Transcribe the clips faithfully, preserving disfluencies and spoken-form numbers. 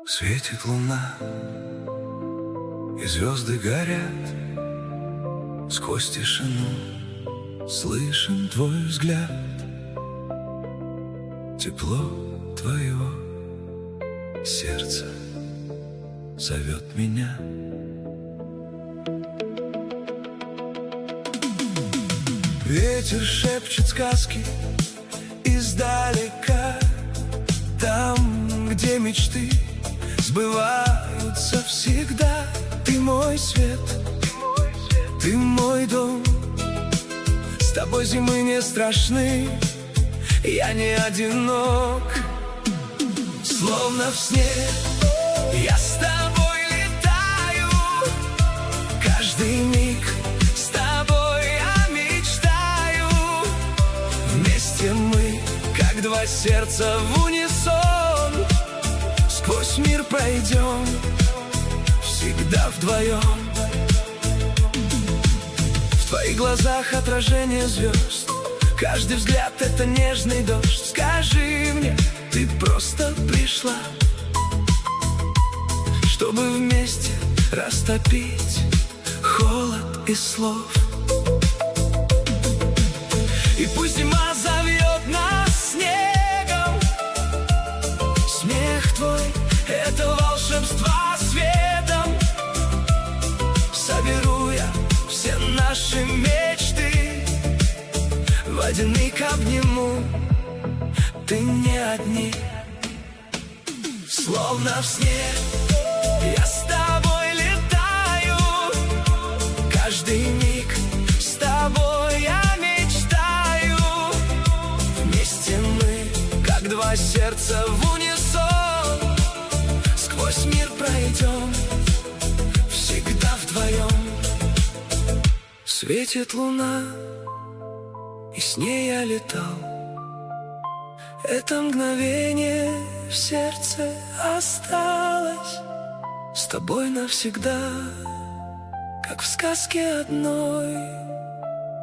Светит луна, и звезды горят. Сквозь тишину слышен твой взгляд. Тепло твоего сердца зовет меня. Ветер шепчет сказки издалека, там, где мечты сбываются всегда. Ты мой свет, ты мой дом, с тобой зимы не страшны, я не одинок. Словно в сне я с тобой летаю, каждый миг с тобой я мечтаю. Вместе мы, как два сердца в унисон, сквозь мир пройдем, всегда вдвоем. В твоих глазах отражение звезд, каждый взгляд — это нежный дождь. Скажи мне, ты просто пришла, чтобы вместе растопить холод из слов. И пусть зима зовет нас снегом, смех твой — это волшебство светом. Соберу я все наши мечты, водяник обниму, ты не одни. Словно в сне я с тобой летаю, каждый миг с тобой я мечтаю. Вместе мы, как два сердца в унисон, сквозь мир пройдем, всегда вдвоем. Светит луна, и с ней я летал. Это мгновение в сердце осталось с тобой навсегда, как в сказке одной.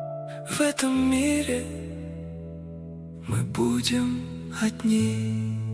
В этом мире мы будем одни.